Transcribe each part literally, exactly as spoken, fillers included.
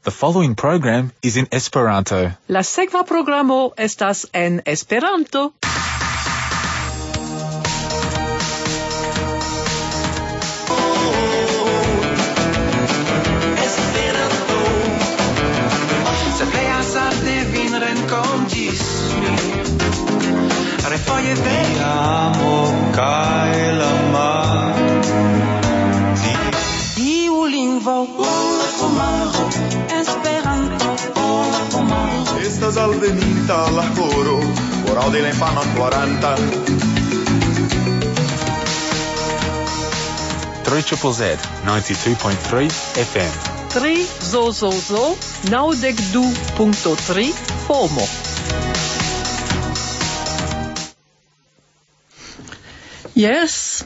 The following program is in Esperanto. La sekva programo estas en Esperanto. Refoje vediamo kaj la mar. Tiu lingvo la pomaro Esperanto la pomaro. Estas alvenita la horo por aŭdi la infanon quaranta. three Z Z Z ninety-two point three F M. tri zo zo zo naŭdek du punkto tri FOMO. Yes,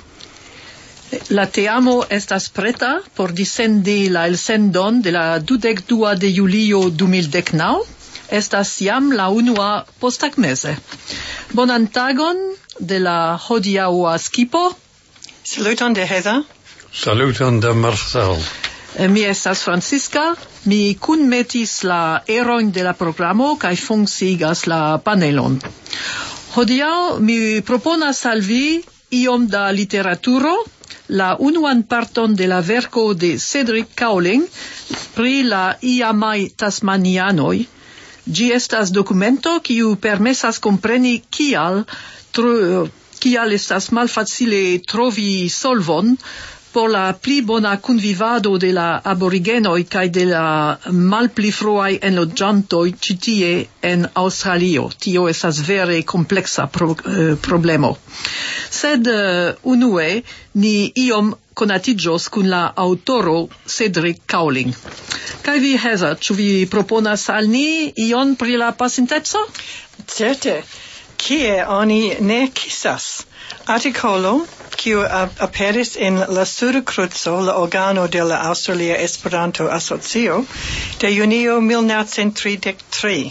la teamo estas preta por disendi la elsendon de la dudek dua de julio du mil deknaŭ. Estas jam la unua posttagmeze. Bonan tagon de la hodiaŭa skipo. Saluton de Heather. Saluton de Marcel. Mi estas Francisca. Mi kunmetis la erojn de la programo kaj funkciigas la panelon. Hodiaŭ mi proponas al vi iom da literaturo, la unuan parton de la verko de Cedric Cowling pri la iamaj tasmanianoj. Ĝi estas dokumento kiu permesas kompreni kial tro, kial estas malfacile trovi solvon por la pli bona kunvivado de la aborigenoj kaj de la malpli fruaj enloĝantoj ĉi tie en Aŭstralio. Tio estas vere kompleksa pro, eh, problemo. Sed uh, unue ni iom konatiĝos kun la aŭtoro Cedric Cowling. Kaj vi, Heather, ĉu vi proponas al ni ion pri la pasinteco? Certe, kie oni ne kisas. Artikolo kiu aperis en la Suda Kruco, la organo de la Australia Esperanto Asocio, de junio mil novecent tridek tri.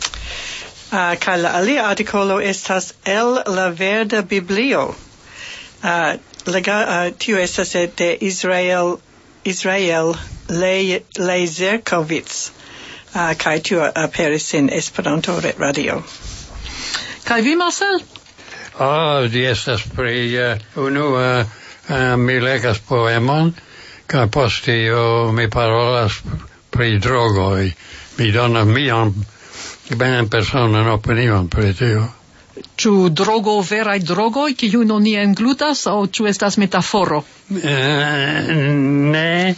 Uh, kaj la alia artikolo estas el la verda Biblio. Uh, lega, uh, tio estas de Israel, Israel Le, Lezerkovitz. Uh, kaj tio aperis en Esperanto radio. Kaj vi, Marcel? Ah, ĝi estas pri uh, unua uh, mi legas poemon, kaj poste tio mi parolas pri drogoj. Mi donas mian benan personan opinion pri tio. Ĉu drogo veraj drogoj, kiujn oni englutas, aŭ ĉu estas metaforo? Uh, ne.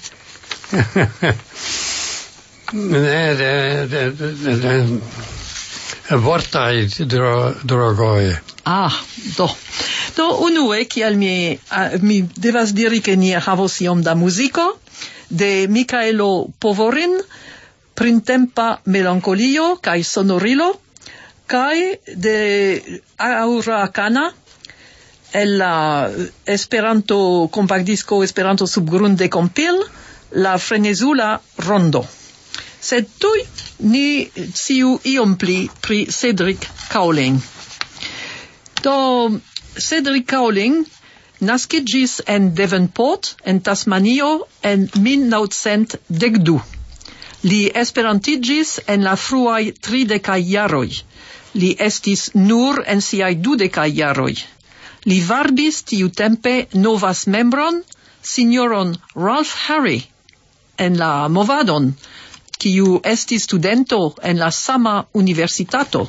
ne, de, de, de, de, de vortaj dro, drogoj. Ah, do. Do unue, kiel mi, uh, mi devas diri ke ni havos iom da muziko de Michaelo Povorin, Printempa melankolio kaj sonorilo, kaj de Aura Kana, el la Esperanto kompaktdisko Esperanto subgrunde kompil, la frenezula rondo. Sed tuj ni sciu iom pli pri Cedric Cowling. Do Cedric Cowling naskiĝis en Devonport, en Tasmanio, en mil novecent dek du. Li esperantiĝis en la fruaj tridekaj jaroj. Li estis nur en siaj dudekaj jaroj. Li varbis tiutempe novas membron, sinjoron Ralph Harry, en la movadon, kiu estis studento en la sama universitato.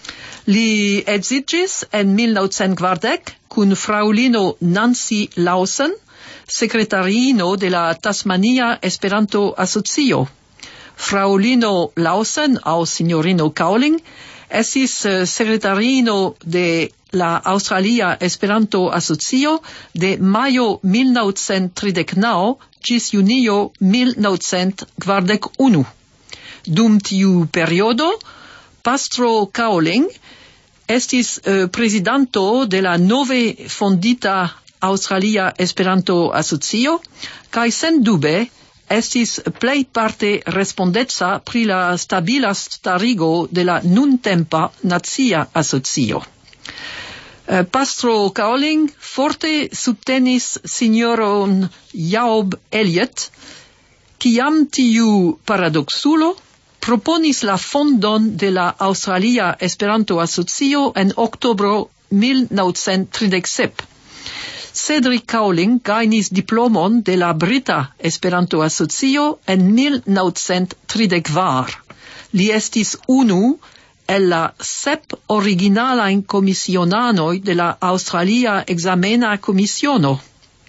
Li edziĝis en mil novecent kvardek kun fraŭlino Nancy Lawson, sekretariino de la Tasmania Esperanto Asocio. Fraŭlino Lawson aŭ sinjorino Cowling estis sekretariino de la Australia Esperanto Asocio de majo mil novecent tridek naŭ ĝis junio mil novecent kvardek unu. Dum tiu periodo, Pastro Cowling estis uh, prezidanto de la nove fondita Australia Esperanto Asocio kaj sendube estis plej parte respondeca pri la stabila starigo de la nuntempa nacia asocio. Uh, Pastro Cowling forte subtenis signoron Jaob Elliott Kiam tiu paradoxulo proponis la fondon de la Australia Esperanto Asocio en oktobro mil novcent tridek sep. Cedric Cowling gajnis diplomon de la Brita Esperanto Asocio en mil novcent tridek kvar. Li estis unu el la sep originalain komisionanoj de la Australia Examena Komisiono.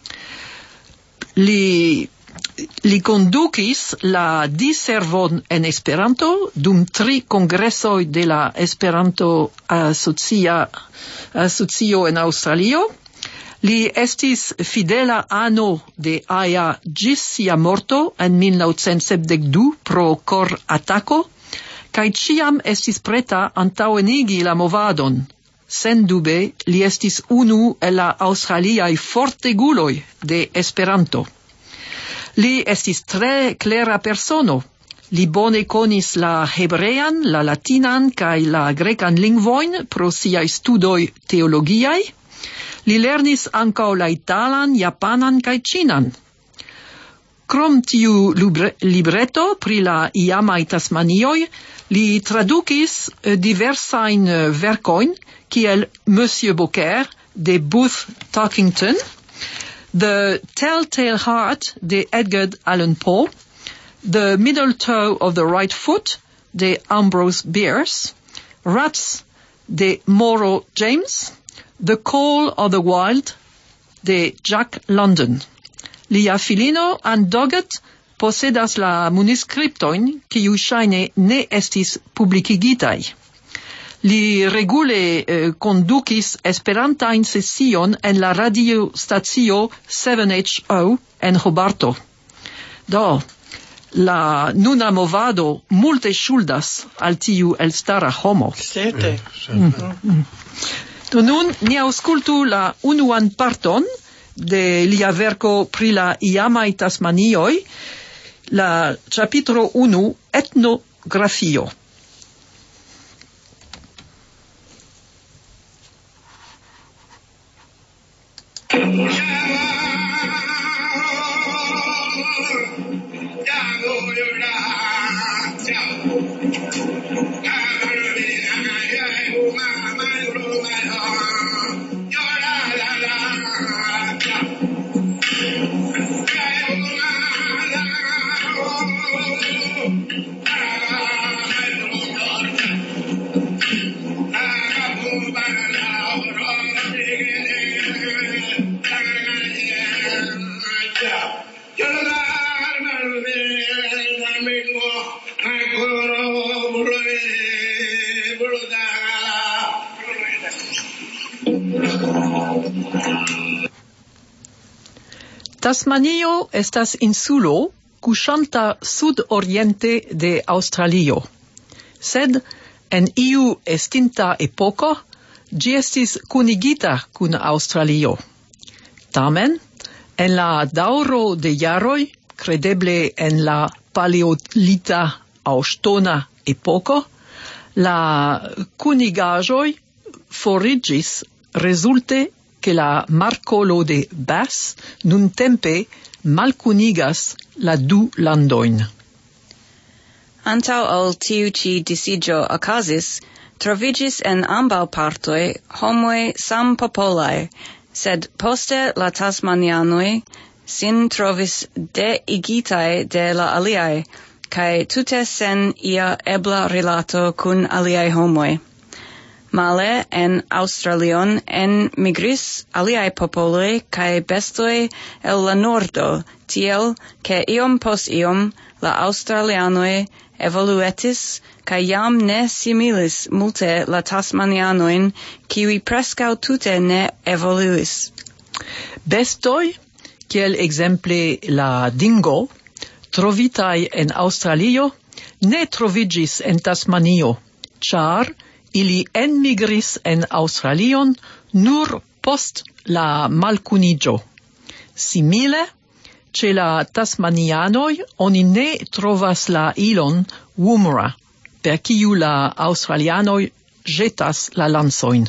Li Li kondukis la diservon en Esperanto dum tri kongresoj de la Esperanto Asocia Asocio en Aŭstralio. Li estis fidela ano de Aya ĝis sia morto en mil novcent sepdek du pro kor-atako, kaj ĉiam estis preta antaŭenigi la movadon. Sendube li estis unu el la aŭstraliaj forteguloj de Esperanto. Li estis tre klera persono. Li bone konis la hebrean, la latinan kaj la grekan lingvojn pro siaj studoj teologiaj. Li lernis ankaŭ la italan, japanan kaj ĉinan. Krom tiu libre, libreto pri la iamaj Tasmanioj, li tradukis diversajn verkojn, kiel Monsieur Beaucaire de Booth Tarkington, The Telltale Heart de Edgar Allan Poe, The Middle Toe of the Right Foot de Ambrose Bierce, Rats de Mauro James, The Call of the Wild de Jack London. Lia filino Anne Doggett posedas la manuskriptojn kiuj ŝajne ne estis publikigitaj. Li regule eh, kondukis esperantajn sesion en la radiostacio seven H O en Hobarto. Do, la nuna movado multe ŝuldas al tiu elstara homo. Certe. Mm. Mm. Do nun ni aŭskultu la unuan parton de lia verko pri la iamaj Tasmanioj, la ĉapitro unu, etnografio. Tasmanio estas insulo kuŝanta sud-oriente de Aŭstralio. Sed en iu estinta epoko ĝi estis kunigita kun Aŭstralio. Tamen, en la daŭro de jaroj, kredeble en la paleolita aŭ ŝtona epoko, la kunigaĵoj foriĝis rezulte che la markolo de Bass nuntempe malkunigas la du landoin. Antau ol tiu ci disigio okazis, trovigis en ambau partoi homoi sampopolai, sed poste la Tasmanianoi sin trovis deigitai de la aliai, kai tute sen ia ebla rilato kun aliai homoi. Male en Australion en migris aliai popoloi kai bestoi el la nordo, tiel che iom pos iom la Australianoi evoluetis kai jam ne similis multe la Tasmanianoin kiui prescau tute ne evoluis. Bestoi, kiel exemple la dingo, trovitai en Australio, ne trovigis en Tasmanio, char ili enmigris en Australion nur post la malkunigio. Simile, ce la Tasmanianoi oni ne trovas la ilon Woomera, per kiu la Australianoi jetas la lansoin.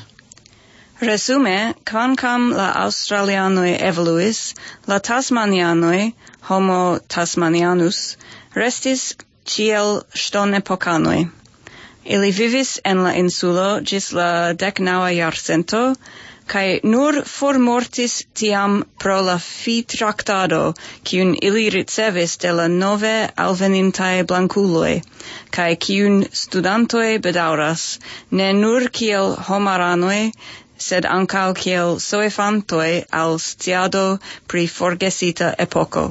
Resume, kvankam la Australianoi evoluis, la Tasmanianoi, Homo tasmanianus, restis ciel ŝtonepokanoj. Ili vivis en la insulo ĝis la deknaŭa jarcento, kaj nur formortis tiam pro la fi-traktado, kiun ili ricevis de la nove alvenintaj blankuloj, kaj kiun studantoj bedaŭras, ne nur kiel homaranoj, sed ankaŭ kiel soifantoj al sciado pri forgesita epoko.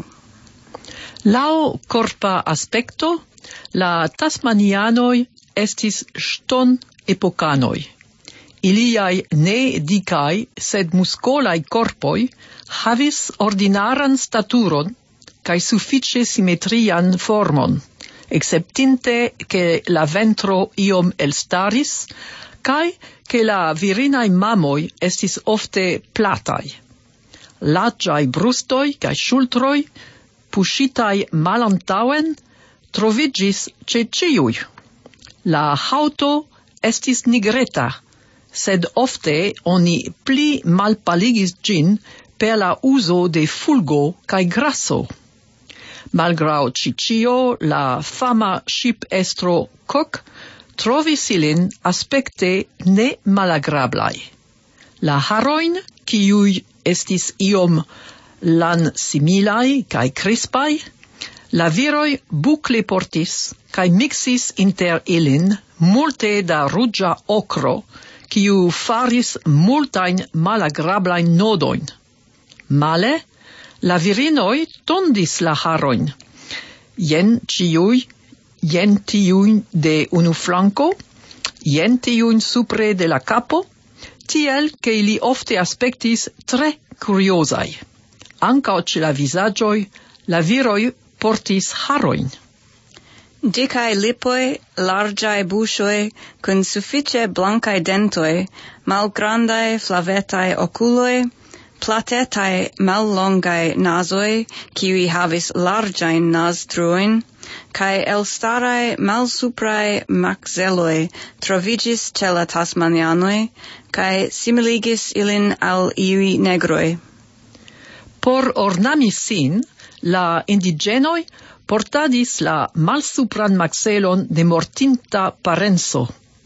Laŭ korpa aspekto, la tasmanianoj estis ŝton-epokanoj. Iliaj ne dikaj, sed muskolaj korpoj havis ordinaran staturon kaj sufiĉe simetrian formon, exceptinte ke la ventro iom elstaris kaj ke la virinaj mamoj estis ofte plataj. Larĝaj brustoj kaj ŝultroj, puŝitaj malantaŭen, troviĝis ĉe ĉiuj. La haŭto estis nigreta, sed ofte oni pli malpaligis ĝin per la uzo de fulgo kaj graso. Malgraŭ ĉi ĉio, la fama ŝipestro Cook trovis ilin aspekte ne malagrablaj. La harojn, kiuj estis iom lan-similaj kaj krispaj, la viroj bukle portis kaj mixis inter ilin multe da ruĝa okro, kiu faris multajn malagrablajn nodojn. Male, la virinoj tondis la harojn. Jen ĉiuj, jen tiujn de unu flanko, jen tiujn supre de la kapo, tiel ke ili ofte aspektis tre kuriozaj. Ankaŭ ĉe la vizaĝoj, la viroj portis harojn. Dikaj lipoj, larĝaj buŝoj, kun sufiĉe blankaj dentoj, malgrandaj flavetaj okuloj, platetaj mallongaj nazoj, kiuj havis larĝajn naztruojn, kaj elstaraj malsupraj makzeloj troviĝis ĉe la tasmanianoj, kaj similigis ilin al iuj negroj. Por ornami sin, la indiĝenoj portadis la malsupran makzelon de mortinta parenco,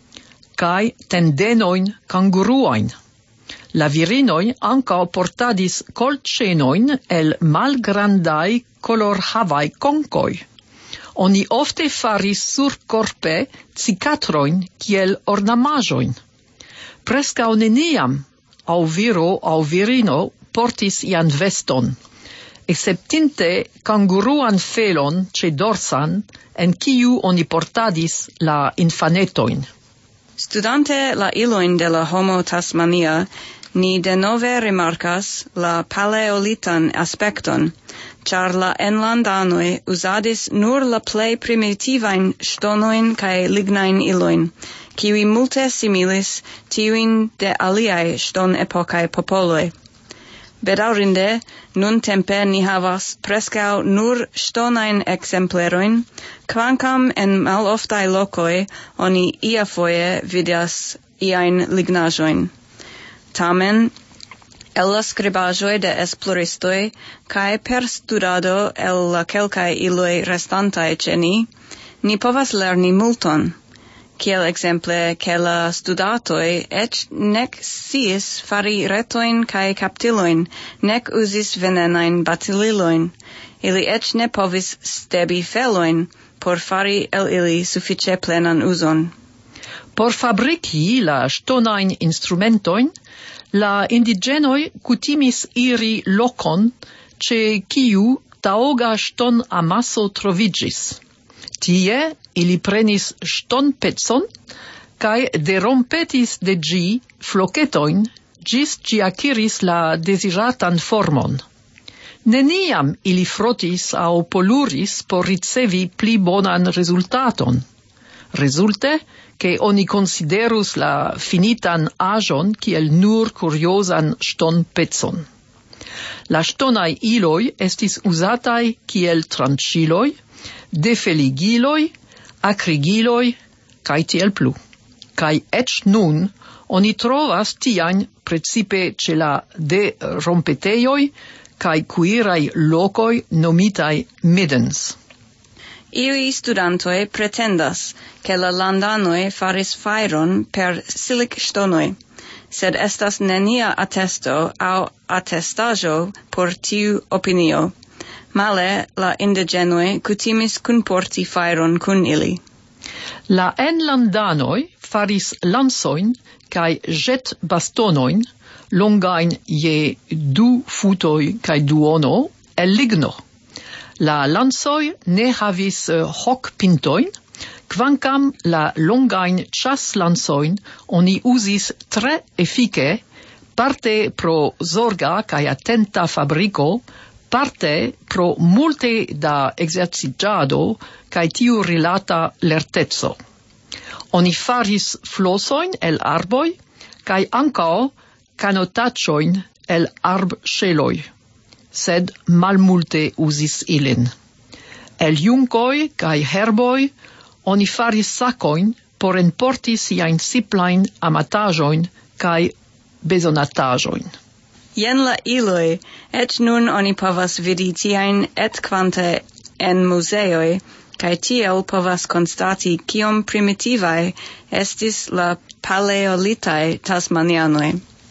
kaj tendenojn kanguruojn. La virinoj ankaŭ portadis kolĉenojn el malgrandaj kolorhavaj konkoj. Oni ofte faris surkorpe cikatrojn kiel ornamaĵojn. Preskaŭ neniam aŭ viro aŭ virino portis ian veston, exceptinte kanguruan felon ĉe dorsan, en kiu oni portadis la infanetojn. Studante la ilojn de la Homo tasmania, ni denove rimarkas la paleolitan aspekton, ĉar la enlandanoj uzadis nur la plej primitivajn ŝtonojn kaj lignajn ilojn, kiuj multe similis tiujn de aliaj ŝtonepokaj popoloj. Bedaŭrinde, nuntempe ni havas preskaŭ nur ŝtonajn ekzemplerojn, kvankam en maloftaj lokoj oni iafoje vidas iajn lignaĵojn. Tamen, el la skribaĵoj de esploristoj kaj per studado el la kelkaj iloj restantaj ĉe ni, ni povas lerni multon. Kiel ekzemple ke la studatoj eĉ nek sciis fari retojn kaj kaptilojn, nek uzis venenajn batililojn. Ili eĉ ne povis stebi felojn por fari el ili sufiĉe plenan uzon. Por fabriki la ŝtonajn instrumentojn, la indiĝenoj kutimis iri lokon, ĉe kiu taŭga ŝtonamaso troviĝis. Tie ili prenis ŝtonpecon kaj derompetis de ĝi floketojn ĝis ĝi akiris la deziratan formon. Neniam ili frotis aŭ poluris por ricevi pli bonan rezultaton. Rezulte, ke oni konsiderus la finitan aĵon kiel nur kuriozan ŝtonpecon. La ŝtonaj iloj estis uzataj kiel tranĉiloj, defeligiloj, akrigiloj, kaj tiel plu. Kaj eĉ nun oni trovas tiajn precipe ĉe la de rompetejoj kai kuirai lokoi nomitai middens. Iui studantoi pretendas che la landanoi faris fairon per silic stonoi, sed estas nenia attesto au attestajo por tiu opinio. Male la indigenoi cutimis kunporti fairon kun ili. La enlandanoi faris lansoin kai jet bastonoin longain je du futoi kai duono el ligno. La lansoi ne havis uh, hoc pintoin, kvankam la longain chas lansoin oni usis tre efike, parte pro zorga kai attenta fabrico, parte pro multe da exercitado kai tiu rilata lertezzo. Oni faris flosoin el arboi, kai ancao canotacioin el arb sceloi, sed malmulte usis ilin. El juncoi kai herboi oni faris sacoin por enporti siain siplain amatajoin kai besonatajoin. Jen la iloi, et nun oni povas vidi tiain et quante en museoi, kai tiel povas constati kiom primitivae estis la paleolitae tasmanianoi.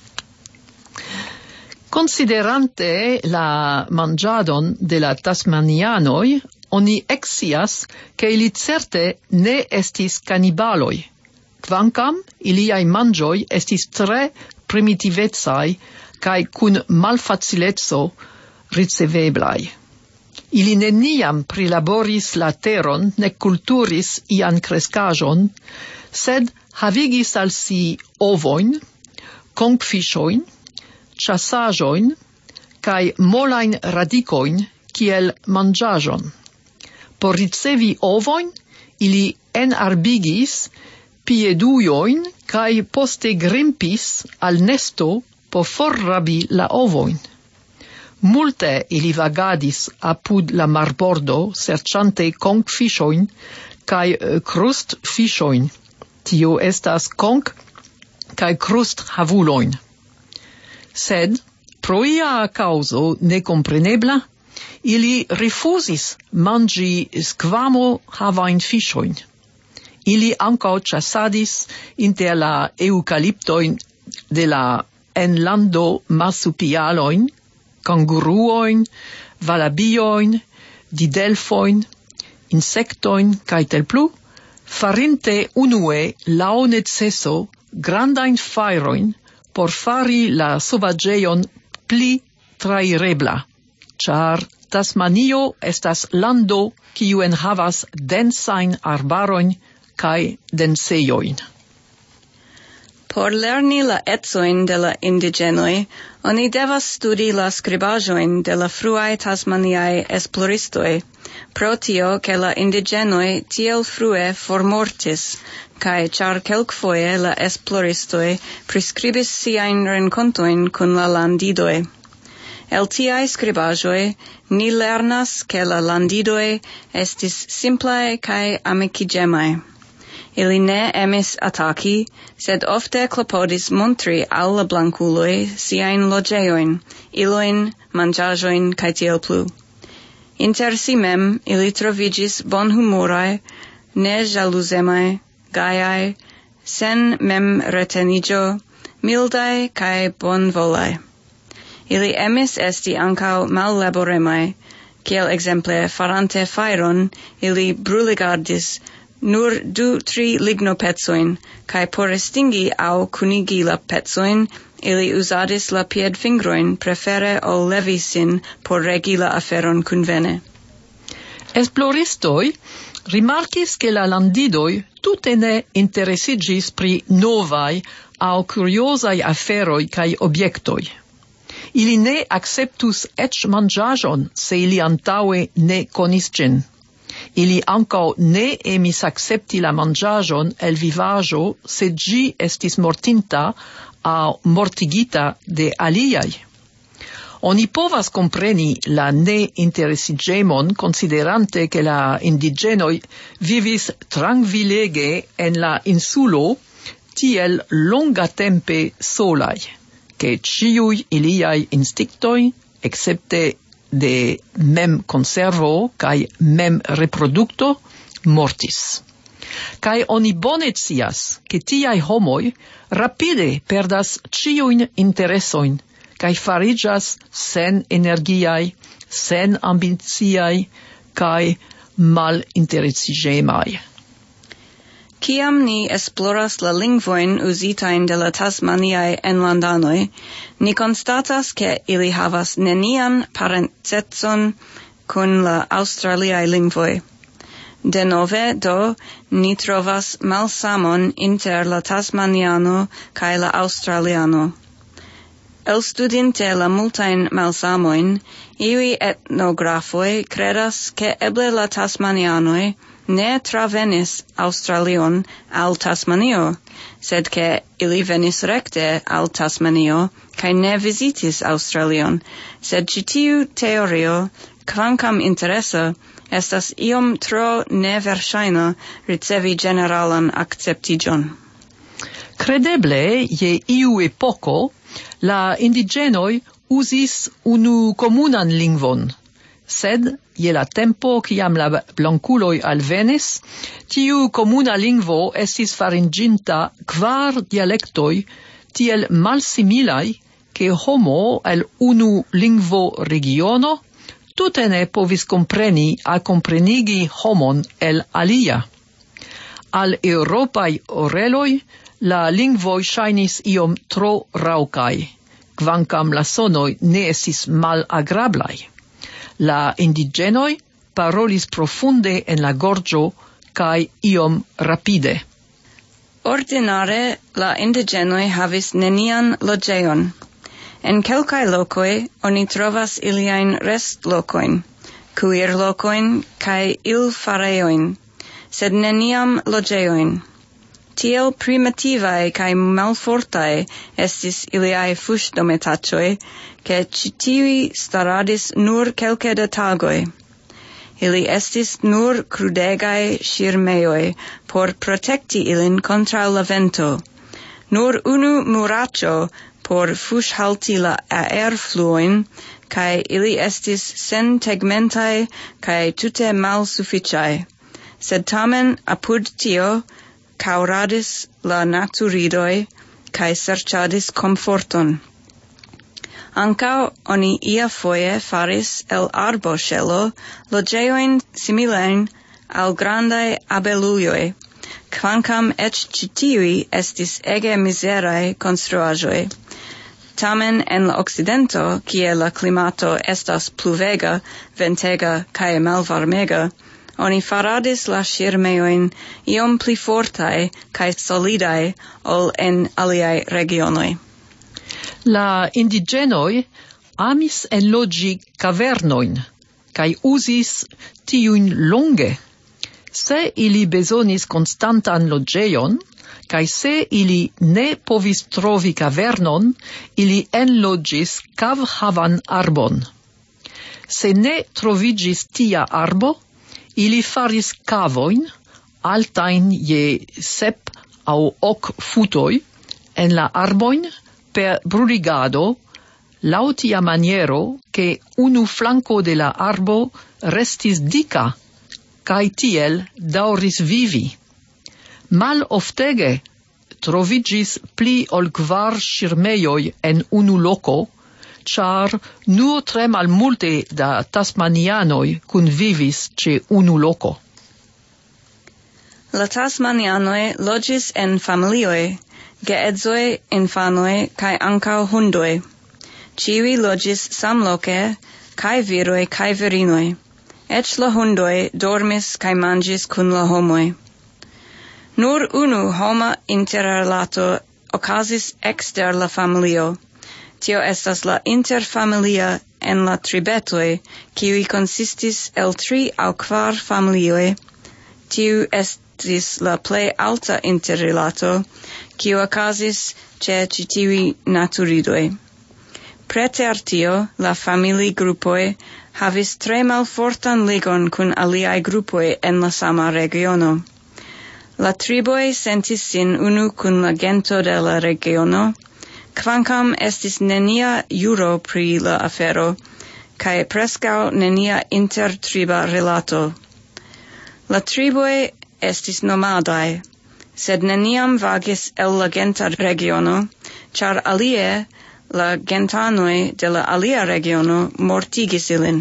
Considerante la mangiadon de la tasmanianoi, oni exias che ili certe ne estis canibaloi, kvankam iliai mangioi estis tre primitivezai kai cun malfacilezzo riceveblai. Ili neniam prilaboris la teron, ne culturis ian crescajon, sed havigis al si ovoin, concfishoin, chassajoin, kai molain radicoin, kiel mangiajon. Por ricevi ovoin, ili enarbigis piedujoin, kai poste grimpis al nesto po forrabi la ovoin. Multe ili vagadis apud la marbordo serciante concfishoin kai crust fishoin. Tio estas conc kai crust havuloin. Sed, pro ia causo necomprenebla, ili rifusis mangi squamo havain fishoin. Ili ancao chassadis inter la eucalyptoin de la enlando marsupialoin, kanguruoin, valabioin, didelfoin, insectoin, kai tel plu, farinte unue lao necesso grandain fairoin por fari la sovageion pli trairebla, char Tasmanio estas lando kiu enhavas densain arbaroin kai denseioin. Por lerni la etsoin de la indigenoi, oni devas studi la scribajoin de la fruae tasmaniae esploristoi, pro tio che la indigenoi tiel frue formortis, cae char kelkfoje la esploristoi prescribis siain rencontoin kun la landidoi. El tiae scribajoi, ni lernas che la landidoi estis simplae cae amicigemae. Ili ne emis ataki, sed ofte clopodis montri al la blanculoi siain logeoin, iloin, mangiajoin, cae tiel plu. Inter si mem ili trovigis bon humorae, ne jaluzemae, gaiae, sen mem retenigio, mildae cae bon volae. Ili emis esti ancao mal laboremae, kiel exemple farante fairon, ili bruligardis nur du tri ligno pezzoin, cae por estingi au cunigi la pezzoin, ili usadis la pied fingroin prefere ol levisin por regi la aferon convene. Esploristoi rimarcis che la landidoi tute ne interessigis pri novai au curiosai aferoi cae obiectoi. Ili ne acceptus ec mangiajon se ili antaue ne conis gin. Ili ancao ne emis accepti la mangiajon el vivajo se gi estis mortinta au mortigita de aliai. Oni povas compreni la ne interesigemon considerante che la indigenoi vivis tranquillege en la insulo tiel longa tempe solai, che ciui iliai instinctoi excepte de mem conservo kai mem reprodukto, mortis. Kai oni bone scias, ke tiaj homoj rapide perdas ĉiujn interesojn kaj fariĝas sen energiaj, sen ambiciaj kaj malinteresiĝemaj. Kiam ni esploras la lingvojn uzitajn de la tasmaniaj enlandanoj, ni konstatas ke ili havas nenian parentecon kun la aŭstraliaj lingvoj. Denove do ni trovas malsamon inter la tasmaniano kaj la aŭstraliano. Elstudinte la multajn malsamojn, iuj etnografoj kredas ke eble la tasmanianoj ne travenis Australion al Tasmanio, sed ke ili venis rekte al Tasmanio kaj ne vizitis Australion, sed ĉi tiu teorio, kvankam interesa, estas iom tro neverŝajna ricevi ĝeneralan akceptiĝon. Credeble je iu epoko la indigenoj uzis unu komunan lingvon, sed je la tempo kiam la blankuloj alvenis, tiu komuna lingvo estis fariĝinta kvar dialektoj tiel malsimilaj, ke homo el unu lingvo regiono tute ne povis kompreni al komprenigi homon el alia. Al eŭropaj oreloj la lingvoj ŝajnis iom tro raŭkaj, kvankam la sonoj ne estis malagrablaj. La indigenoj parolis profunde en la gorĝo kaj iom rapide. Ordinare la indigenoj havis nenian loĝejon. En kelkaj lokoj oni trovas iliajn restlokojn, kuirlokojn kaj ilfarejojn, sed neniam loĝejojn. Tiel primitivaj kaj malfortaj estis iliaj fuŝdometaĉoj, ke ĉi tiuj staradis nur kelke da tagoj. Ili estis nur krudegaj ŝirmejoj por protekti ilin kontraŭ la vento. Nur unu muraĉo por fuŝhalti la aerfluojn, kaj ili estis sentegmentaj kaj tute malsufiĉaj. Sed tamen apud tio kaŭradis la naturidoj kaj serĉadis komforton. Ankaŭ oni iafoje faris el arboŝelo loĝejojn similajn al grandaj abelujoj, kvankam eĉ ĉi tiuj estis ege mizeraj konstruaĵoj. Tamen en la okcidento, kie la klimato estas pluvega, ventega kaj malvarmega, oni faradis la ŝirmejojn iom pli fortaj kaj solidaj ol en aliaj regionoj. La indigenoj amis enloĝi kavernojn kaj uzis tiujn longe. Se ili bezonis konstantan loĝejon, kaj se ili ne povis trovi kavernon, ili enloĝis kavhavan arbon. Se ne troviĝis tia arbo, ili faris kavojn, altajn je sep aŭ ok futoj, en la arbojn per bruligado, laŭ tia maniero, ke unu flanko de la arbo restis dika, kaj tiel daŭris vivi. Maloftege troviĝis pli ol kvar ŝirmejoj en unu loko, ĉar nur tre malmulte da tasmanianoj kunvivis ĉe unu loko. La tasmanianoj loĝis en familioj, geedzoj, infanoj kaj ankaŭ hundoj. Ĉiuj loĝis samloke, kaj viroj kaj virinoj. Eĉ la hundoj dormis kaj manĝis kun la homoj. Nur unu homa interrelato okazis ekster la familio. Tio estas la interfamilia en la tribetoj, kiuj konsistis el tri aŭ kvar familioj. Tiu estis la plej alta interrilato, kiu okazis ĉe ĉi tiuj naturidoj. Preter tio, la familigrupoj havis tre malfortan ligon kun aliaj grupoj en la sama regiono. La triboj sentis sin unu kun la gento de la regiono, kvankam estis nenia juro pri la afero, kai prescau nenia intertriba relato. La triboi estis nomadai, sed neniam vagis el la genta regiono, char alie la gentanoi de la alia regiono mortigis ilin.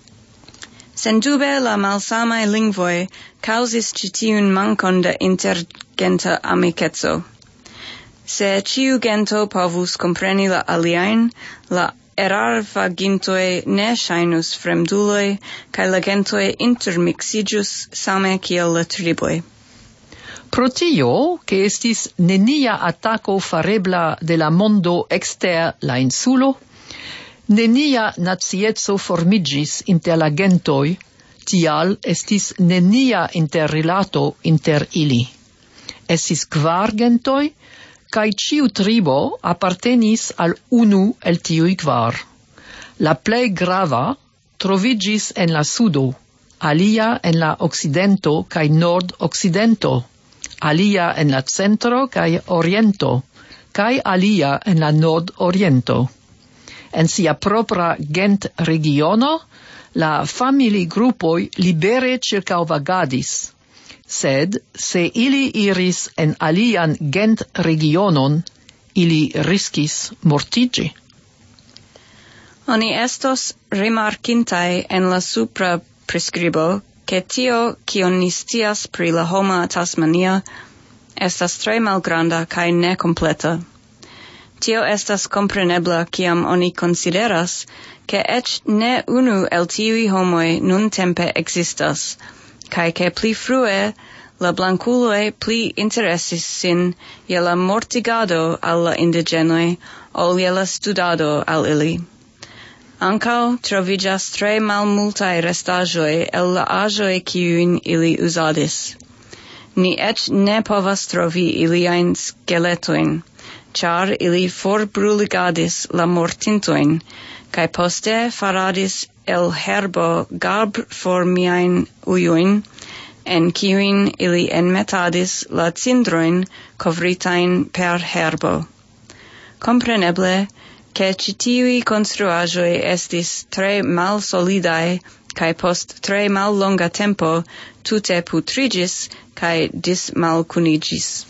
Sendube la malsamai lingvoi causis citiun mancon de intergenta amicetso. Se ciu gento povus compreni la aliaen, la erarvagintoi ne shainus fremduloi, cae la gentoi intermixigius same kiel la triboi. Pro tio, che estis nenia attaco farebla de la mondo exter la insulo, nenia nazietso formigis inter la gentoi, tial estis nenia interrilato inter ili. Estis kvar gentoi, kai ciu tribo appartenis al unu el tiui kvar. La plei grava trovigis en la sudo, alia en la occidento kai nord-occidento, alia en la centro kai oriento, kai alia en la nord-oriento. En sia propra gent regiono, la famili gruppoi libere circauvagadis, sed se ili iris en alian gent regionon, ili riskis mortigi. Oni estos rimarkintai en la supra prescribo, che tio, kion ni scias pri la homa Tasmania, estas tre malgranda kai necompleta. Tio estas comprenebla kiam oni consideras che ec ne unu el tiui homoi nun tempe existas, kai che pli frue la blanculoi pli interesis sin je la mortigado al la indigenoi ol je la studado al ili. Ancao trovigas tre malmultae restagioi el la agioi kiuin ili usadis. Ni ec ne povas trovi iliain skeletoin, char ili forbruligadis la mortintoin, kai poste faradis el herbo gab formiain ujuin, en kiuin ili enmetadis la cindroin covritain per herbo. Compreneble, che citiui construagioi estis tre mal solidae, kai post tre mal longa tempo tute putrigis, kai dismalcunigis.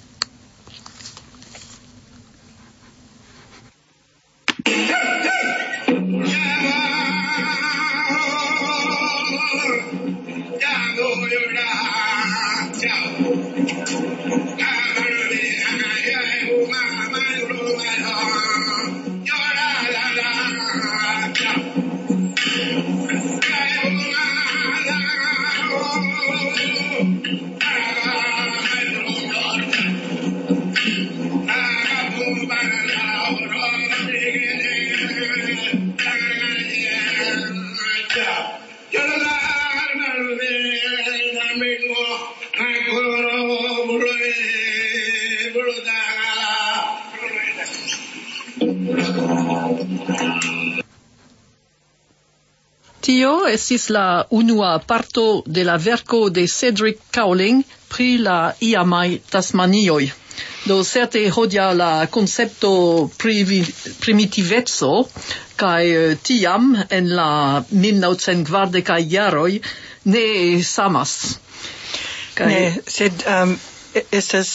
Tio estis la unua parto de la verco de Cedric Cowling pri la iamai Tasmanioi. Do certe hodia la concepto primitivezzo kai tiam en la mil novecent kvardekaj jaroj ne samas. Kai... Ne, sed um, estas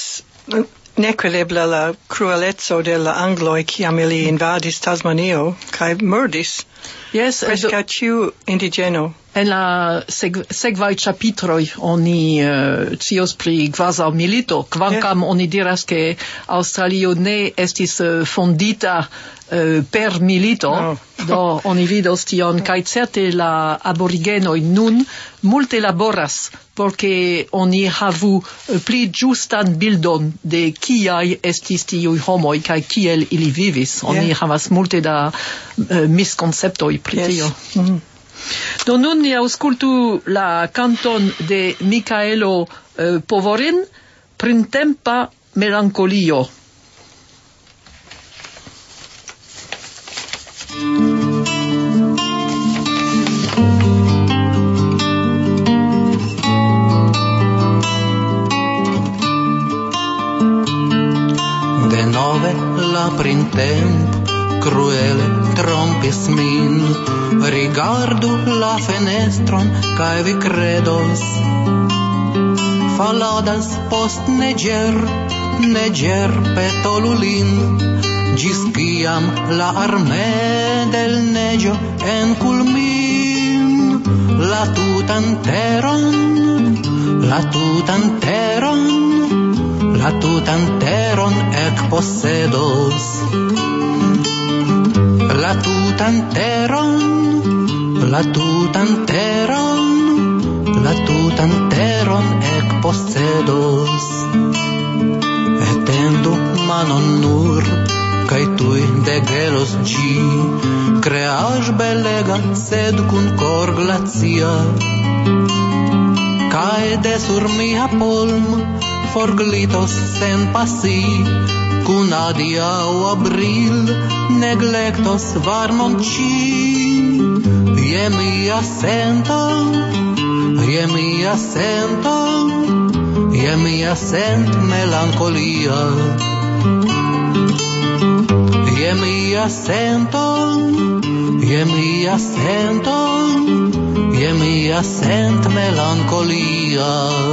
necredebla la cruelezzo de la Angloi kiam ili invadis Tasmanio kai murdis. Yes, presca ciu indigeno. En la seg segvaj ĉapitroj oni uh, scios pri kvazaŭ milito, kvankam yeah. Oni diras ke Aŭstralio ne estis uh, fondita uh, per milito, no. Do oni vidos tion, kaj certe la aborigenoj nun multe laboras por ke oni havu uh, pli ĝustan bildon de kiaj estis tiuj homoj kaj kiel ili vivis. Oni yeah. havas multe da uh, miskonceptoj pri yes. tio. Mm-hmm. Do nun ni aŭskultu la canton de Micaelo eh, Povorin, Printempa melancolio. Denove la printempo cruele trompis min. Rigardu la fenestron cae vi credos faladas post neger, neger petolulin, gis ciam la arme del negio enculmin. La tutan teron, la tutan teron, la tutan teron ec possedos. La tutan teron, la tutan teron, la tutan teron ec possedos. Etendu manon nur, cae tui degelos gi, creaș belega, sed cun cor glacia. Cae de sur mia polm, forglitos sen pasi, cun adiau abril, neglectos varmon ci. Ie mia sento, ie mia sento, ie mia sent melancolia. Ie mia sento, ie mia sento, ie mia sent melancolia.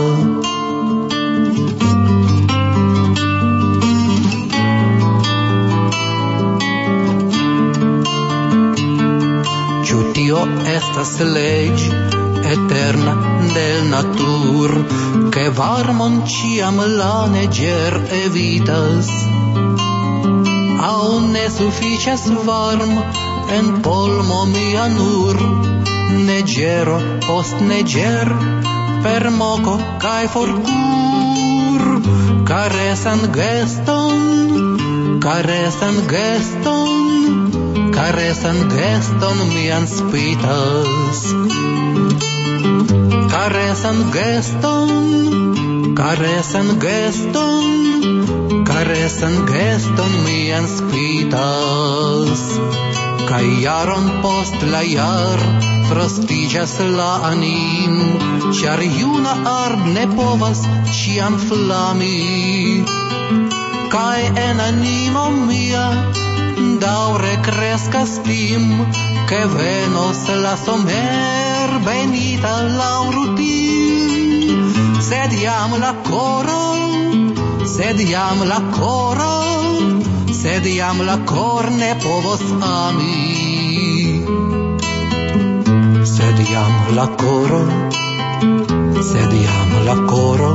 Ciu tio estas legi eterna del natur, che varmon ciam la neger evitas. Au ne sufficias varm en polmo mia nur, negero post neger, per moco cae forcur. Caresan geston, caresan geston, caresan geston mian spitas. Caresan geston, caresan geston, caresan geston mian spitas. Cae jaron post la jar frostigas la anim, char juna arb ne povas ciam flami. Cae en animo mia daure crescas tim, che venos la somer benita laurutin. Sed jam la coro, sed jam la coro, sed jam la cor ne povos ami. Sed jam la coro, sed jam la coro,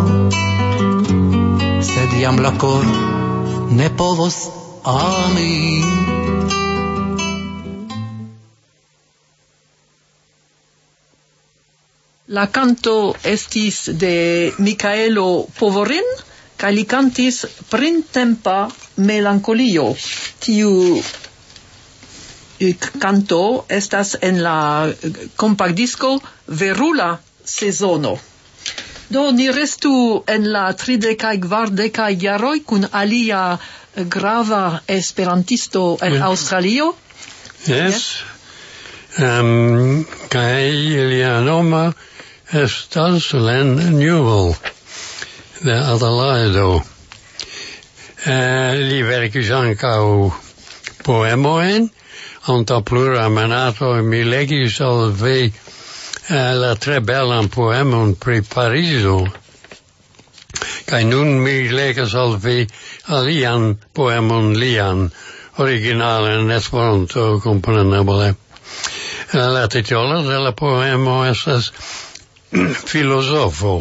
sed jam la cor ne povos ami. La canto estis de Micaelo Povorin, ca li cantis Printempa melancolio. Tiu canto estas en la compactdisco Verula sezono. Do ni restu en la tridecai kvardecai jaroj kun alia grava esperantisto en Yes. Australio. Yes. Um, cae ilia noma estas Len Newell de Adelaide. Uh, li verkis ancau poemoen, anta plura menato mi legis al vi uh, la tre belan poemon pri Pariso. Cae nun mi legas al vi alian poemon lian, originale in Esperanto comprenebile. La titolo de la poemo estas Filosofo.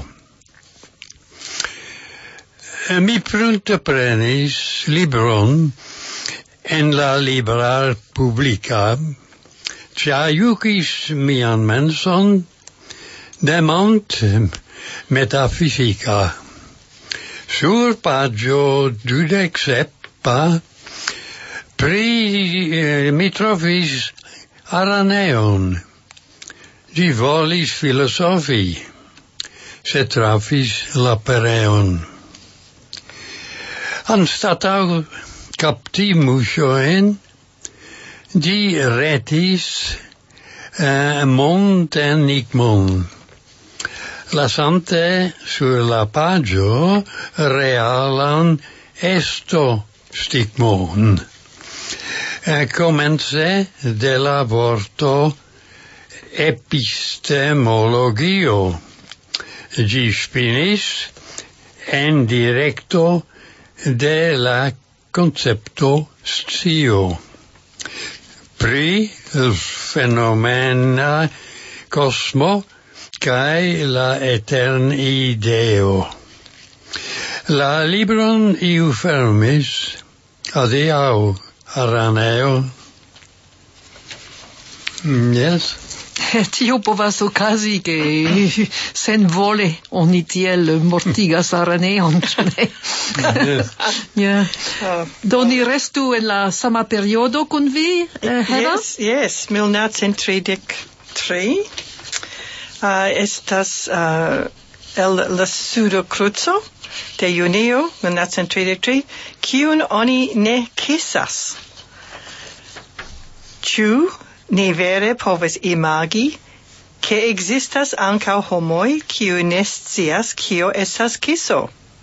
Mi prunteprenis libron en la librar publica, cia iucis mian menson demant metafisica. Sur pagio dudec seppa pri eh, mi trovis Araneon. Gi volis filosofi, se trafis la pereon. Anstatau capti muscioen, di retis eh, mont enigmon. Lasante sur la pagio realan esto stigmon. Comence de la vorto epistemologio. Ĝi finis en directo de la concepto scio pri fenomena cosmo kaj la etern ideo. La libron iu fermis, adiaŭ, Araneo. Yes. Tio povas okazi ke sen vole oni tiel mortigas Araneon, ĉu ne? Yeah. Do ni restu en la sama periodo kun vi, eh, Hera? Yes, yes, mil novecent tridek tri. Uh, estas uh, el la suda cruzo de junio mil novecent tridek tri, kiun oni ne kisas. Ĉu ni vere povas imagi ke ekzistas ankaŭ homoj kiuj ne scias kio estas kiso?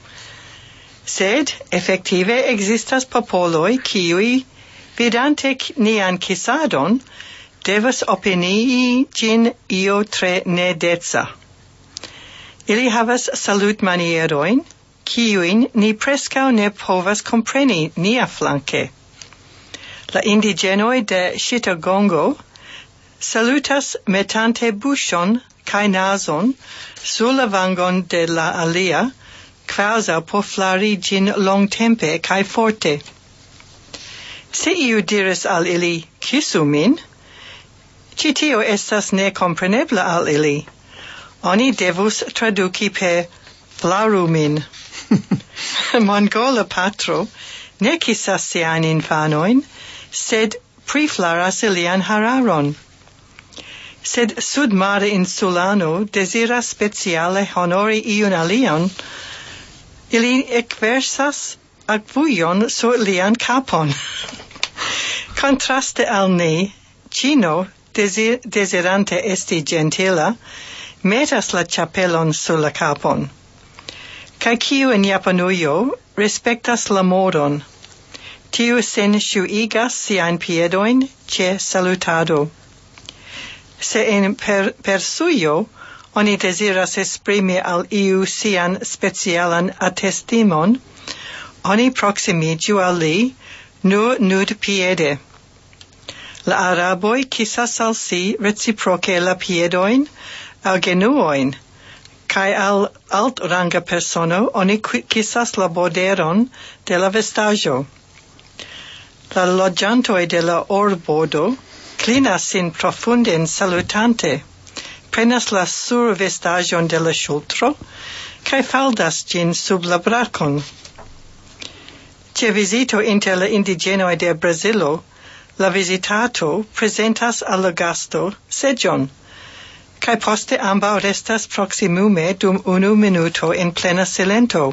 Sed efektive ekzistas popoloj kiuj, vidante nian kisadon, devas opinii ĝin io tre nedeca. Ili havas salutmanierojn, kiujn ni preskaŭ ne povas kompreni niaflanke. La indigenoj de Chittagong salutas metante buŝon kaj nazon sur la vangon de la alia, kvazaŭ por flari ĝin longtempe kaj forte. Se iu diras al ili, kisu min, ĉi tio estas nekomprenebla al ili. Oni devus traduki per flaru min. Mongola patro ne kisas siajn infanojn, sed priflaras ilian hararon. Sed sudmare insulano desiras speciale honori iun alian, ili ekversas akvujon sur lian kapon. Kontraste al ni, Cino, desir, desirante esti gentila, metas la ĉapelon sur la kapon. Kaj kiu en Japanujo respektas la modon, tiu sin ŝuigas siajn piedojn ĉe salutado. Se en per, persujo oni deziras esprimi al iu sian specialan atestimon, oni proximiĝu al li nur nudpiede. La araboj kisas al si reciproke la piedojn aŭ genuojn, kaj al altranga persono oni kisas la borderon de la vestaĵo. La loĝantoj de la orbodo klinas sin profunden salutante, prenas la survestaĵon de la ŝultro kaj faldas ĝin sub la brakon. Ĉe vizito inter la indiĝenoj de Brazilo, la vizitato prezentas al la gasto seĝon, kaj poste ambaŭ restas proksimume dum unu minuto en plena silento.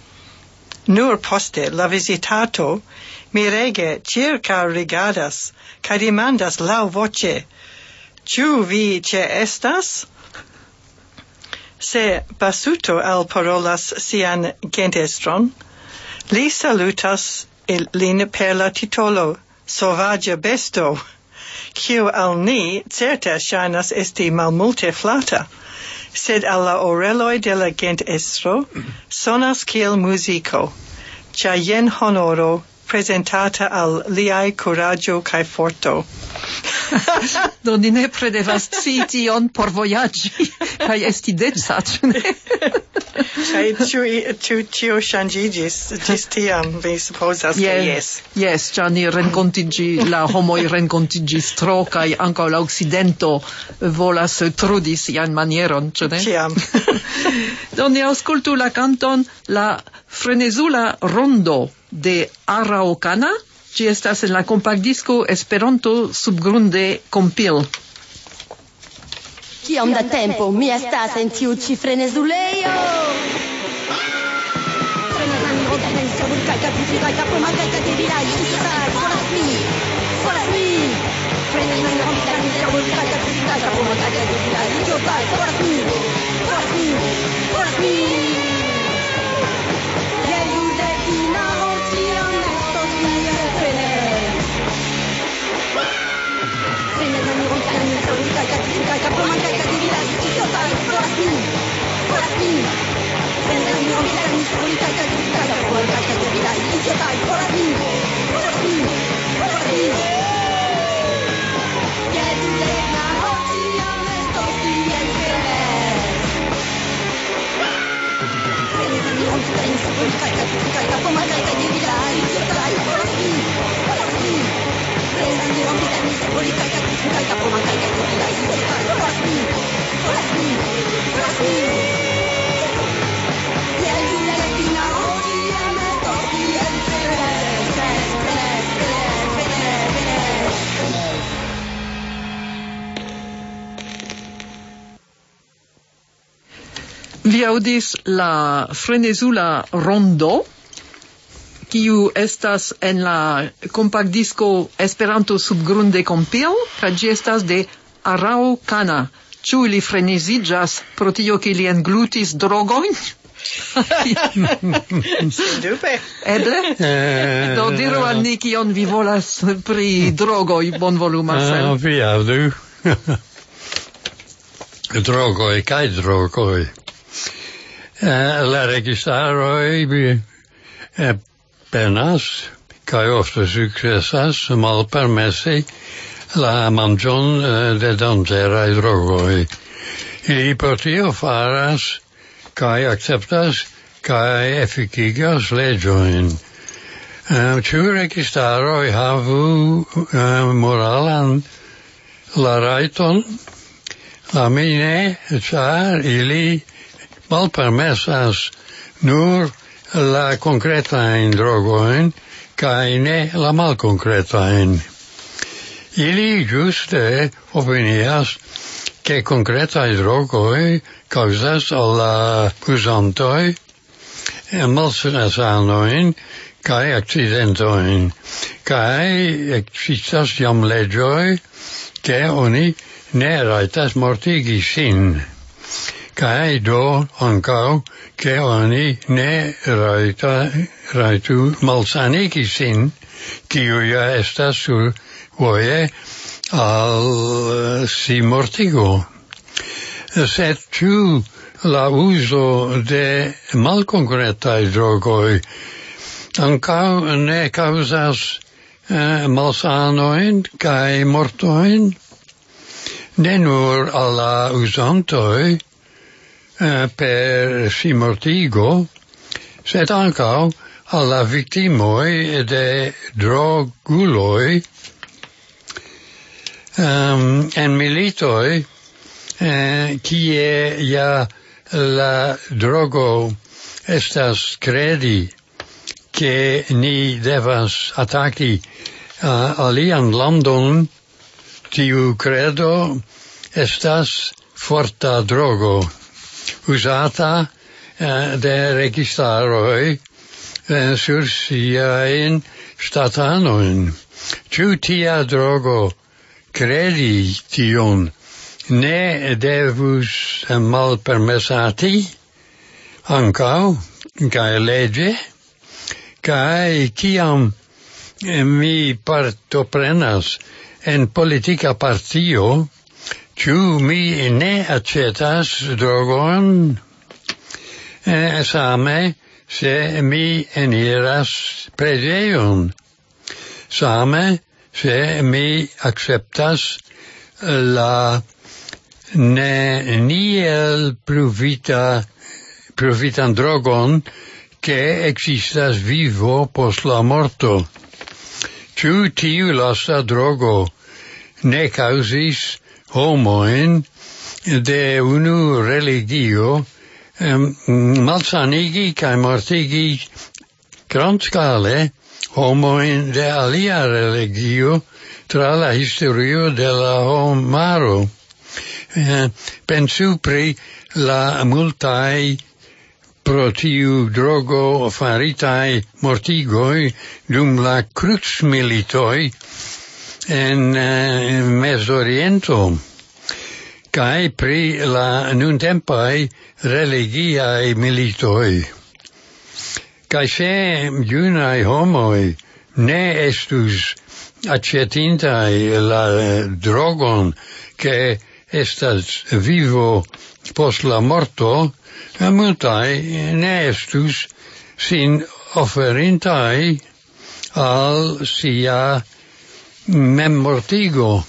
Nur poste la vizitato mirege ĉirkaŭrigardas kaj demandas laŭvoĉe: "Ĉu vi ĉeestas?" Se Basuto alparolas sian gentestron, li salutas lin per la titolo "Sovaĝa besto", kiu al ni certe ŝajnas esti malmulte flata, sed al la oreloj de la gentestro sonas kiel muziko, ĉar jen honoro presentata al liaj kuraĝo kaj forto. Do ni nepre devas scii tion por vojaĝi kaj esti deca, ĉu ne? Kaj ĉu ĉu ĉio ŝanĝiĝis ĝis tiam, vi supozas ke jes? Jes, ĉar ni renkontiĝi, la homoj renkontiĝis tro kaj ankaŭ la okcidento volas trudi sian manieron, ĉu ne? Ĉiam. Do ni aŭskultu la kanton La frenezula rondo de Araucana. Ĝi estas en la kompaktdisko Esperanto subgrunde compil. Kiom da tempo mi estas en tiu ĉi frenezulejo? vi audis la frenezula rondo, kiu estas en la compact disco Esperanto subgrunde compil, kaj ĝi estas de Arao Kana. Ĉu li freneziĝas pro tio, ke li englutis drogojn? Sendube. Eble? Do diru al ni kion vi volas pri drogoj, bonvolu Marcel. Ah, vi aŭdu. Drogoj kaj drogoj. Eh, la registaroj eh, penas kaj ofte sukcesas malpermesi la manĝon eh, de danĝeraj drogoj. Ili pro tio faras kaj akceptas kaj efikigas leĝojn. Uh, ĉu registaroj havu uh, moralan la rajton? La mi ne, ĉar ili malpermesas nur la konkretajn drogojn kaj ne la malkonkretajn. Ili ĝuste opinias che concretai drogoi causas alla usantoi malsananoin kai accidentoin kai existas jam legioi che oni ne raitas mortigi sin kai do ancau che oni ne raita raitu malsanigi sin kiu ja estas sur voie al si mortigo. Sed ĉu la uzo de malkonkretaj drogoj ankaŭ ne kaŭzas eh, malsanojn kaj mortojn? Ne nur al la uzantoj eh, per si mortigo, sed ankaŭ al la viktimoj de droguloj. Um, en militoi, eh, kie ja la drogo estas credi che ni devas ataki uh, alian landon, tiu credo estas forta drogo, usata uh, de registaroi uh, sur siain statanoin. Ĉu tia drogo credi tion ne devus malpermesati ancau cae lege cae ciam mi partoprenas en politica partio ciu mi ne accetas drogon eh, same se mi eniras predeion same se mi acceptas la ne niel pruvita profitan drogon che existas vivo post la morto. Ĉu tiu lasta drogo ne causis homoin de unu religio um, malsanigi kaj mortigi grandskale homoin de alia religio tra la historio de la homaro. Eh, pensu pri la multai pro tiu drogo faritai mortigoi dum la crucmilitoi en eh, Mesoriento, kai pri la nuntempai religiae militoi. Kai se junai homoi ne estus accetintai la drogon che estas vivo post la morto, multai ne estus sin offerintai al sia memmortigo,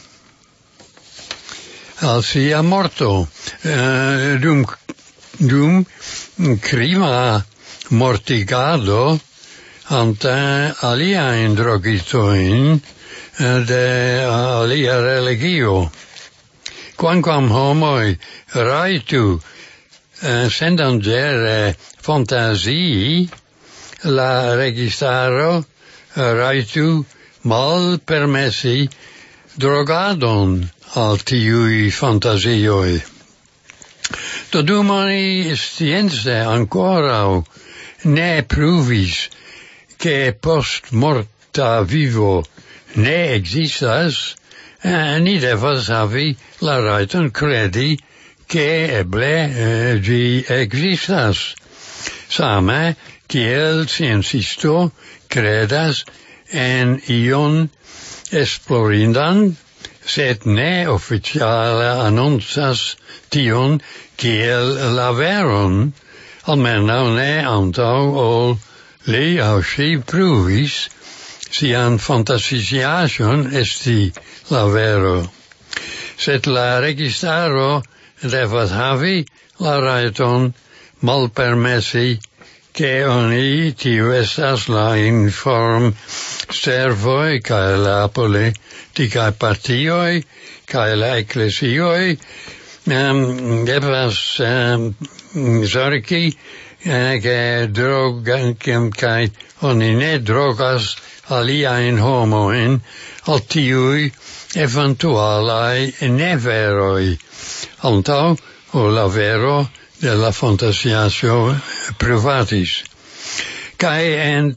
al sia morto, uh, dum, dum crima mortigado ante aliaen drogitoin de alia religio. Quamquam homoi raitu uh, sendangere fantasii, la registaro raitu mal permessi drogadon al tiui fantasioi. Do dum oni science ancora ne pruvis che post morta vivo ne existas, eh, ni devas havi la rajton credi che eble eh, gi existas. Same kiel sciencisto credas en ion esplorindan, sed ne oficiale annoncas tion kiel la veron, almeno ne antau ol li au si pruvis sian fantasiasion esti la vero. Sed la registaro devas havi la rajton malpermessi che oni tiu estas la inform servoi cae la politicae partioi cae la ecclesioi um, devas um, zorgi eh, che drogan cae oni ne drogas aliaen homoin al tiui eventualai neveroi antau o la vero de la fantasiatio privatis. Cae en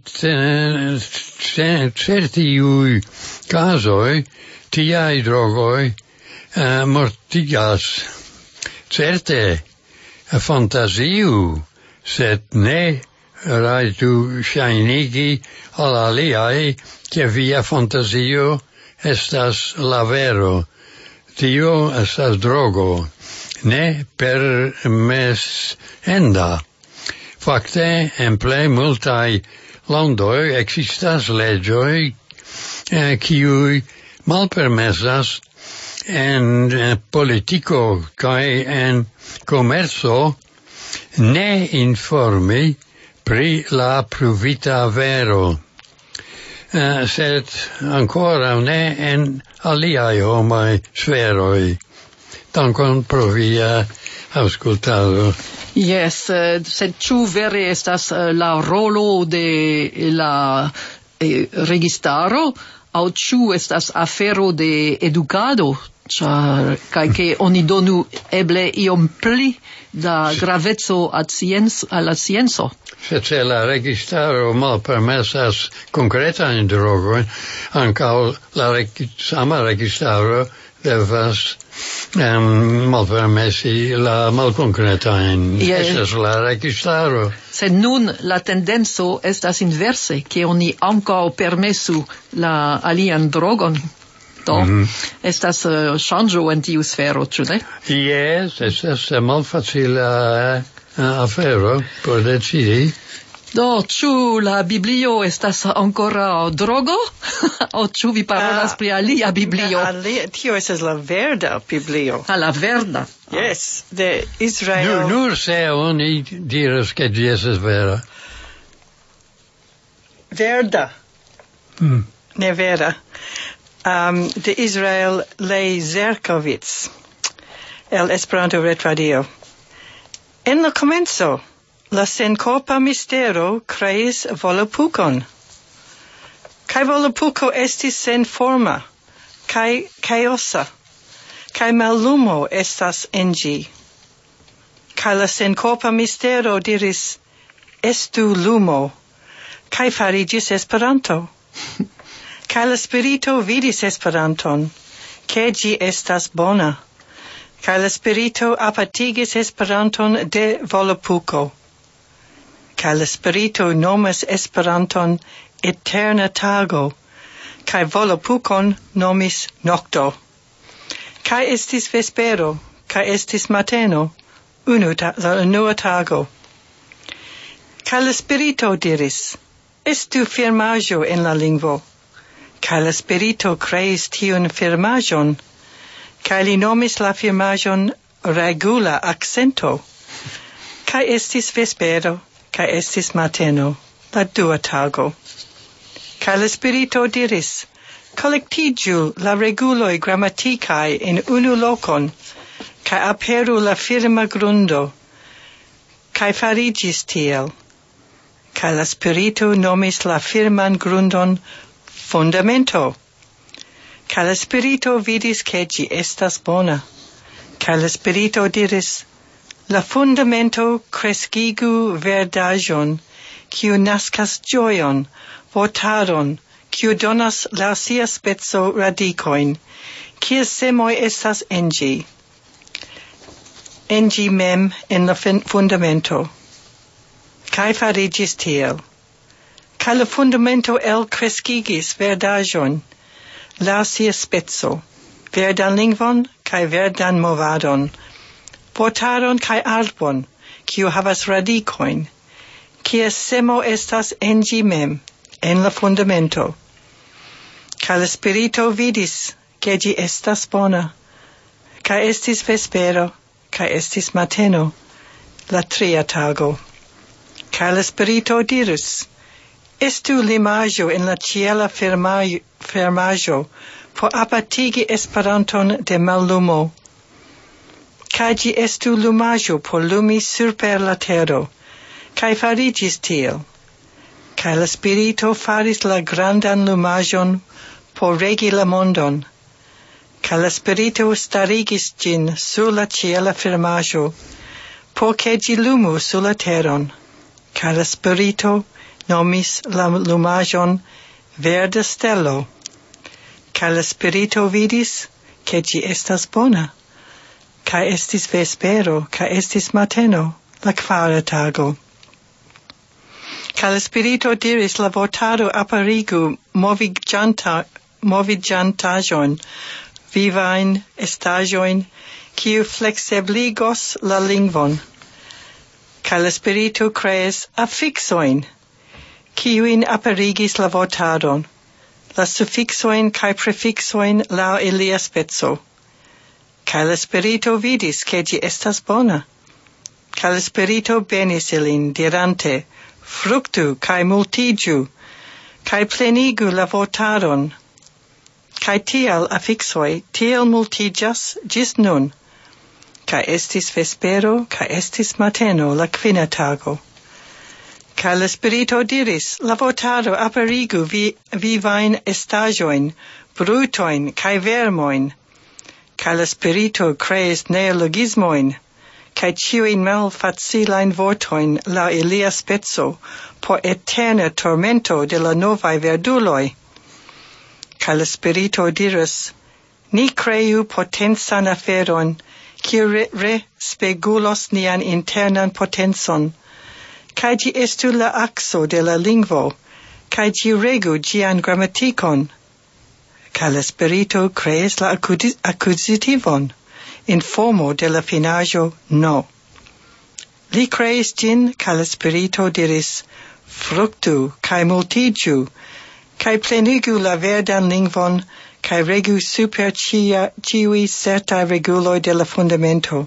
certiui casoi tiai drogoi uh, mortigas. Certe fantasiu, sed ne raitu shainigi al aliai che via fantasio estas la vero. Tio estas drogo, ne permesenda. Facte, en plei multai landoi existas legioi eh, kiui malpermesas en eh, politico cae en commerzo ne informi pri la pruvita vero. Uh, sed ancora ne en aliai homai sferoi. Dankon pro via auscultado. Yes, uh, sed ciu vere estas uh, la rolo de la eh, registaro, au ciu estas afero de educado, char, cae che oni donu eble iom pli da gravezzo ad scienz, alla scienzo. Se c'è la registaro malpermessas concreta in drogo, ancao la reg- sama registaro devas um, malpermessi la malconcreta in yeah. Estas la registaro. Sed nun la tendenzo estas inverse, che oni ancao permessu la alian drogon. Do, mm-hmm. estas uh, changio en tiu sfero, ĉu ne? Yes, estas malfacila uh, afero por decidi. Do, ĉu la Biblio estas ancora drogo? O ĉu vi parolas pri alia Biblio? Alia, tio estas la verda Biblio. Ah, la verda. Yes, de Israel. Nur, nur se oni diras che ĝi estas vera. Verda. Hmm. Ne vera. Um, de Israel Lei Zerkovitz, el Esperanto Retradio. En la comenzo, la sencorpa mistero creis volapukon. Kai volapuko estis sen forma, kai chaosa, kai mallumo estas en ĝi. Kai la sencorpa mistero diris, estu lumo, kai fariĝis Esperanto. Kai la spirito vidis Esperanton, ke ĝi estas bona. Kai la spirito apatigis Esperanton de volapuko. Kai la spirito nomas Esperanton eterna tago, kai volapukon nomis nocto. Kai estis vespero, kai estis mateno, unu ta- la unua tago. Kai la spirito diris, estu firmaĵo en la lingvo. Kai la spirito creis tiun firmaĵon, kai li nomis la firmaĵon regula accento. Kai estis vespero, kai estis mateno, la dua tago. Kai la spirito diris, collectigiu la reguloi grammaticae in unu locon, kai aperu la firma grundo, kai farigis tiel. Kai la spirito nomis la firman grundon fundamento. Kai la spirito vidis che gi estas bona. Kai la spirito diris, La fundamento crescigu verdaĵon, kiu naskas ĝojon, vortaron, kiu donas laŭ sia speco radikojn, kies semoj estas en ĝi. En ĝi mem en la fundamento. Kaj fariĝis tiel. Kaj la fundamento elkreskigis verdaĵon laŭ sia speco, verdan lingvon kaj verdan movadon, vortaron kaj arbon, kiu havas radikojn, kies semo estas en ĝi mem, en la fundamento. Kaj la spirito vidis, ke ĝi estas bona, kaj estis vespero, kaj estis mateno, la tria tago. Kaj la spirito diris, estu limaĵo en la ĉiela fermaĵo por apatigi Esperanton de mallumo, kaj ĝi estu lumaĵo por lumi super la tero, kaj fariĝis tiel. Kaj la spirito faris la grandan lumaĵon por regi la mondon, kaj la spirito starigis ĝin sur la ĉiela fermaĵo, por ke ĝi lumu sur la teron, kaj la spirito nomis la lumaĵon verda stelo, kaj la spirito vidis, ke ĝi estas bona, kaj estis vespero, kaj estis mateno, la kvara tago. Kaj la spirito diris la vortaro aperigu moviĝantaĵojn, vivajn estaĵojn, kiu fleksebligos la lingvon. Kaj la spirito kreis afiksojn, kiujn aperigis la vortaron, la sufiksojn kaj prefiksojn laŭ ilia speco. Kaj la spirito vidis, ke ĝi estas bona. Kaj la spirito benis ilin, dirante, fruktu kaj multiĝu, kaj plenigu la vortaron. Kaj tial afiksoj tiel multiĝas ĝis nun. Kaj estis vespero, kaj estis mateno, la kvina tago. Kaj la spirito diris, la vortaro aperigu vi, vivajn estaĵojn, brutojn kaj vermojn. Kaj la spirito kreis neologismojn, kaj ĉiujn malfacilajn vortojn laŭ ilia speco por eterna tormento de la novaj verduloj. Kaj la spirito diris, ni kreu potencan aferon, kiu respegulos nian internan potencon, kaj ĝi estu la akso de la lingvo, kaj ĝi regu ĝian gramatikon. Kaj la spirito kreis la akuzitivon, in formo de la finaĵo no. Li kreis ĝin, kaj la spirito diris, fruktu kaj multiĝu, kaj plenigu la verdan lingvon, kaj regu super ĉiuj certaj reguloj de la fundamento.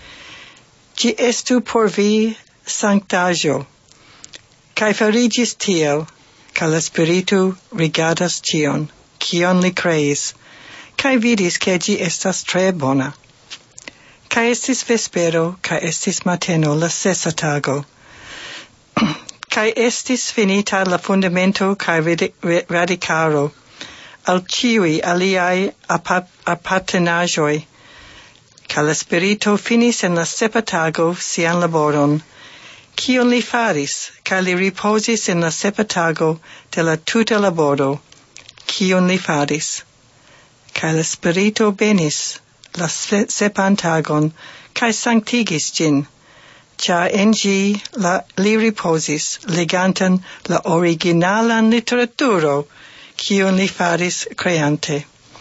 Ĝi estu por vi sanktaĵo, kaj fariĝis tiel, kaj la spirito rigardas ĉion, kion li kreis, kaj vidis, ke ĝi estas tre bona. Kaj estis vespero, kaj estis mateno, la sesa tago. Kaj estis finita la fundamento kaj radikaro, al ĉiuj aliaj apartenaĵoj. Kaj la spirito finis en la sepa tago sian laboron, kion li faris, kaj li ripozis en la sepa tago de la tuta laboro, kion li faris. Kaj la spirito benis la sepan tagon, kaj sanktigis ĝin, ĉar en ĝi la li ripozis, legantan la originalan literaturo, kiun li faris kreante.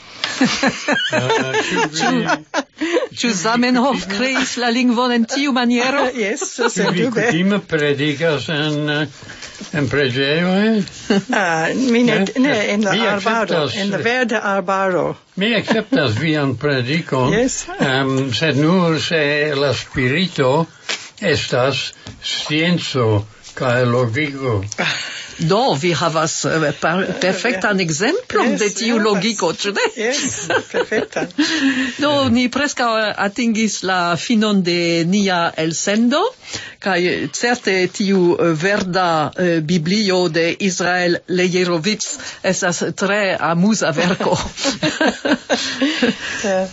Ĉu Zamenhof kreis la lingvon en tiu maniero? Yes, Vi sendube. kutime predikas en, en preĝejoj? Ah, mi ne, ne, en la Mi arbaro, akceptas- en la verda arbaro. Mi akceptas vian predikon, Yes. um, sed nur se la spirito estas scienco kaj logiko. Do, vi havas eh, par- perfektan ekzemplon Yes, de tiu vi havas. logiko, ĉu ne? Yes, perfekta. Do, ni preskaŭ atingis la finon de nia elsendo, kaj certe tiu eh, verda eh, biblio de Israel Lejerovic estas tre amuza verko. Eh,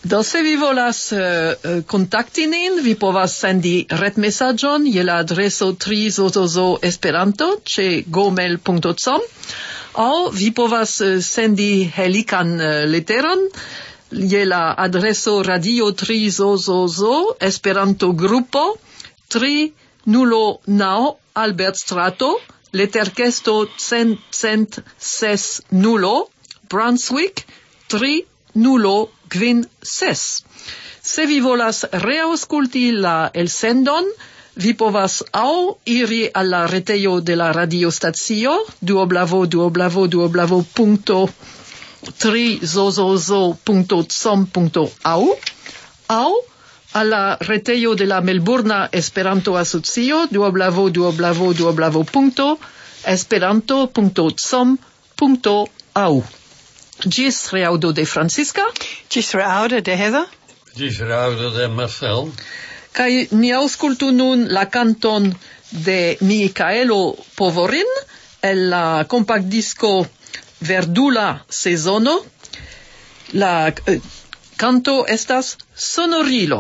Do se vi volas uh, kontakti nin, vi povas sendi retmesaĝon je la adreso tri zozozo esperanto ĉe gmail punto com aŭ vi povas uh, sendi helikan uh, leteron je la adreso radio tri zozozo esperanto grupo tri nulo naŭ Albertstrato leterkesto cent cent ses nulo Brunswick tri nulo kvin ses. Se vi volas reaŭskulti la elsendon, vi povas aŭ iri al la retejo de la radiostacio duoblavo duoblavo duoblavo punkto tri zozozo punkto com punkto au aŭ al la retejo de la Melburna Esperanto Asocio duoblavo duoblavo duoblavo punkto esperanto punkto com punkto au. Gis reaudo de Francisca. Gis reaudo de Heather. Gis reaudo de Marcel. Kai ni aŭskultu nun la kanton de Micaelo Povorin el la compact disco Verdula Sezono. La eh, canto estas Sonorilo.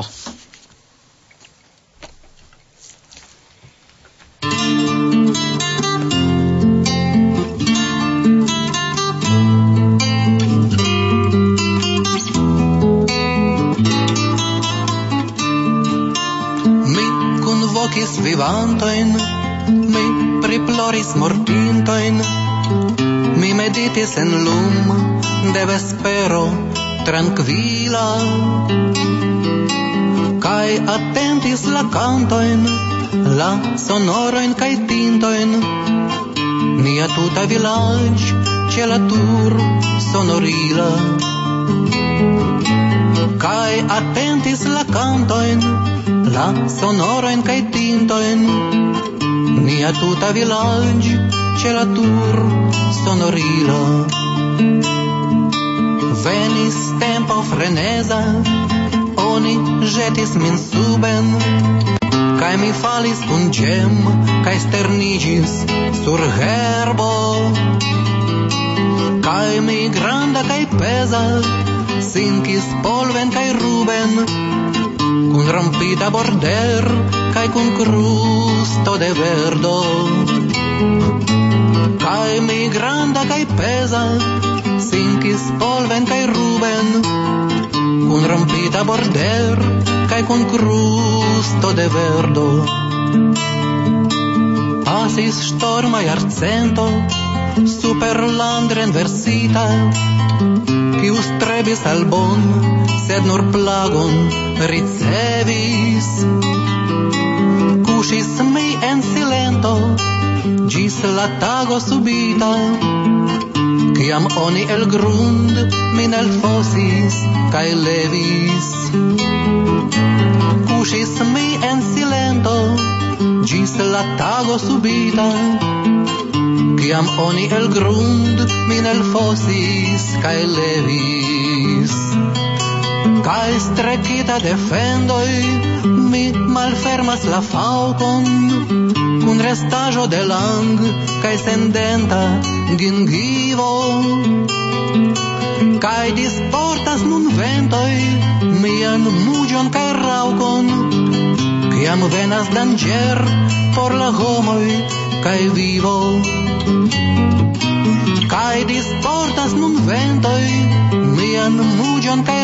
Vokis vivantoin, mi priploris mortintoin, mi meditis en lum de vespero tranquila, kai attentis la cantoin, la sonoroin kai tintoin, mia tuta village ce la tur sonorila, kai attentis la cantoin, la sonoroin kai tintoin, nia tuta village ce la tur sonorila. Venis tempo freneza, oni jetis min suben, kai mi falis kun gem, kai sternigis sur herbo, kai mi granda kai pesa, sinkis polven kai ruben, kun rompita border, kai kun crusto de verdo. Kai mi granda kai pesa, sinkis polven kai ruben, kun rompita border, kai kun crusto de verdo. Pasis storma jarcento, super land renversita, kiu strebis al bon, sed nur plagon ricevis. Kuŝis mi en silento ĝis la tago subita, kiam oni el grund min elfosis kaj levis. Kuŝis mi en silento ĝis la tago subita, kiam oni el grund min elfosis kaj levis. Kaj strekita defendoj, mi malfermas la falcon, kun restaĵo de lang kaj sendenta gingivo. Kaj disportas nun ventoj mian muĝon kaj raŭkon, kiam venas danĝer por la homoj kaj vivo. Kaj disportas nun ventoj mian muĝon kaj